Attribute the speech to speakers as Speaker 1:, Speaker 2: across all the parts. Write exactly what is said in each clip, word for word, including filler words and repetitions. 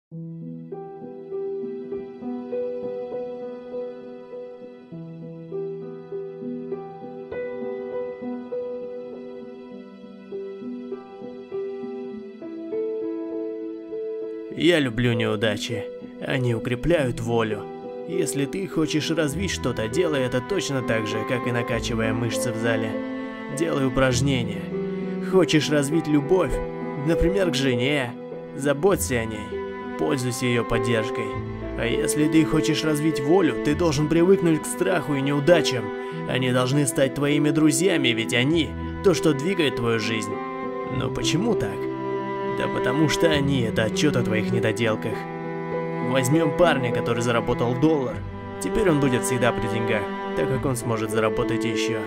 Speaker 1: Я люблю неудачи. Они укрепляют волю. Если ты хочешь развить что-то, делай это точно так же, как и накачивая мышцы в зале. Делай упражнения. Хочешь развить любовь, например, к жене, заботься о ней, пользуйся ее поддержкой. А если ты хочешь развить волю, ты должен привыкнуть к страху и неудачам. Они должны стать твоими друзьями, ведь они – то, что двигает твою жизнь. Но почему так? Да потому что они – это отчет о твоих недоделках. Возьмем парня, который заработал доллар. Теперь он будет всегда при деньгах, так как он сможет заработать еще.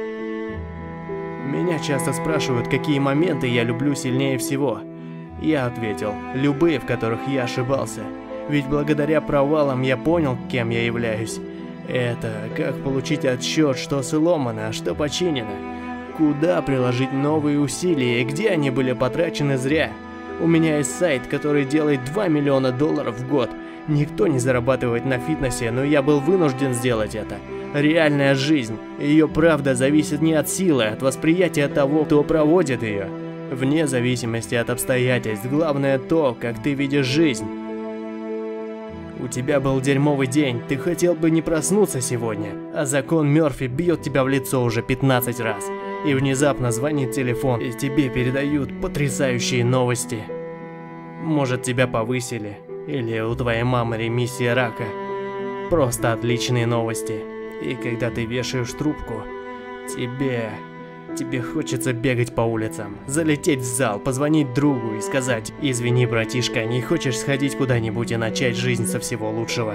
Speaker 1: Меня часто спрашивают, какие моменты я люблю сильнее всего. Я ответил, любые, в которых я ошибался. Ведь благодаря провалам я понял, кем я являюсь. Это как получить отсчет, что сломано, а что починено. Куда приложить новые усилия и где они были потрачены зря. У меня есть сайт, который делает два миллиона долларов в год. Никто не зарабатывает на фитнесе, но я был вынужден сделать это. Реальная жизнь. Ее правда зависит не от силы, а от восприятия того, кто проводит ее. Вне зависимости от обстоятельств, главное то, как ты видишь жизнь. У тебя был дерьмовый день, ты хотел бы не проснуться сегодня, а закон Мёрфи бьет тебя в лицо уже пятнадцать раз. И внезапно звонит телефон, и тебе передают потрясающие новости. Может, тебя повысили, или у твоей мамы ремиссия рака. Просто отличные новости. И когда ты вешаешь трубку, тебе... тебе хочется бегать по улицам, залететь в зал, позвонить другу и сказать: «Извини, братишка, не хочешь сходить куда-нибудь и начать жизнь со всего лучшего?»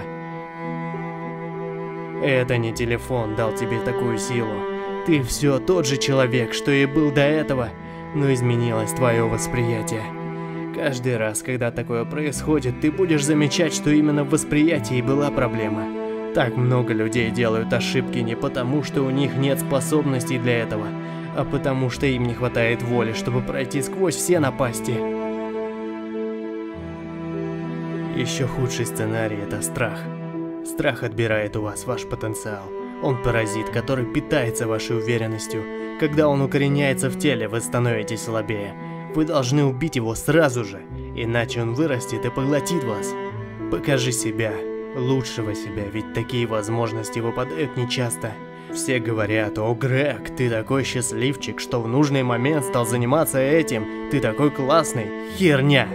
Speaker 1: Это не телефон дал тебе такую силу. Ты все тот же человек, что и был до этого, но изменилось твое восприятие. Каждый раз, когда такое происходит, ты будешь замечать, что именно в восприятии была проблема. Так много людей делают ошибки не потому, что у них нет способностей для этого, а потому что им не хватает воли, чтобы пройти сквозь все напасти. Еще худший сценарий – это страх. Страх отбирает у вас ваш потенциал. Он паразит, который питается вашей уверенностью. Когда он укореняется в теле, вы становитесь слабее. Вы должны убить его сразу же, иначе он вырастет и поглотит вас. Покажи себя, лучшего себя, ведь такие возможности выпадают нечасто. Все говорят: «О, Грег, ты такой счастливчик, что в нужный момент стал заниматься этим, ты такой классный». Херня!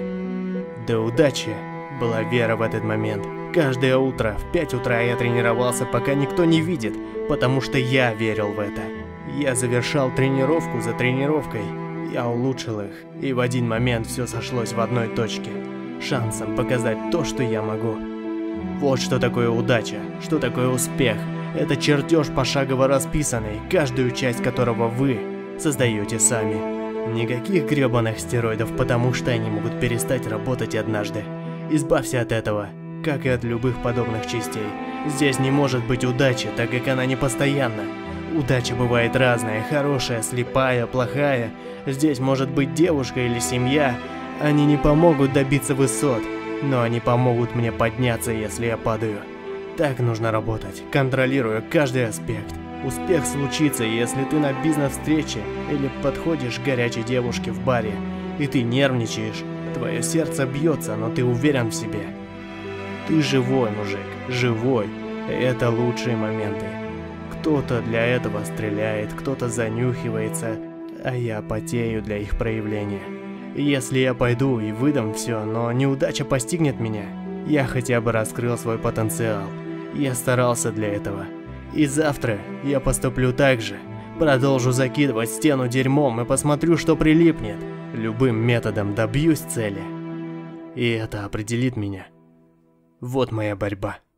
Speaker 1: До удачи была вера в этот момент. Каждое утро в пять утра я тренировался, пока никто не видит, потому что я верил в это. Я завершал тренировку за тренировкой, я улучшил их, и в один момент все сошлось в одной точке, шансом показать то, что я могу. Вот что такое удача, что такое успех. Это чертеж пошагово расписанный, каждую часть которого вы создаете сами. Никаких гребаных стероидов, потому что они могут перестать работать однажды. Избавься от этого, как и от любых подобных частей. Здесь не может быть удачи, так как она не постоянна. Удача бывает разная, хорошая, слепая, плохая. Здесь может быть девушка или семья. Они не помогут добиться высот, но они помогут мне подняться, если я падаю. Так нужно работать, контролируя каждый аспект. Успех случится, если ты на бизнес-встрече или подходишь к горячей девушке в баре, и ты нервничаешь. Твое сердце бьется, но ты уверен в себе. Ты живой, мужик, живой. Это лучшие моменты. Кто-то для этого стреляет, кто-то занюхивается, а я потею для их проявления. Если я пойду и выдам все, но неудача постигнет меня, я хотя бы раскрыл свой потенциал. Я старался для этого. И завтра я поступлю так же. Продолжу закидывать стену дерьмом и посмотрю, что прилипнет. Любым методом добьюсь цели. И это определит меня. Вот моя борьба.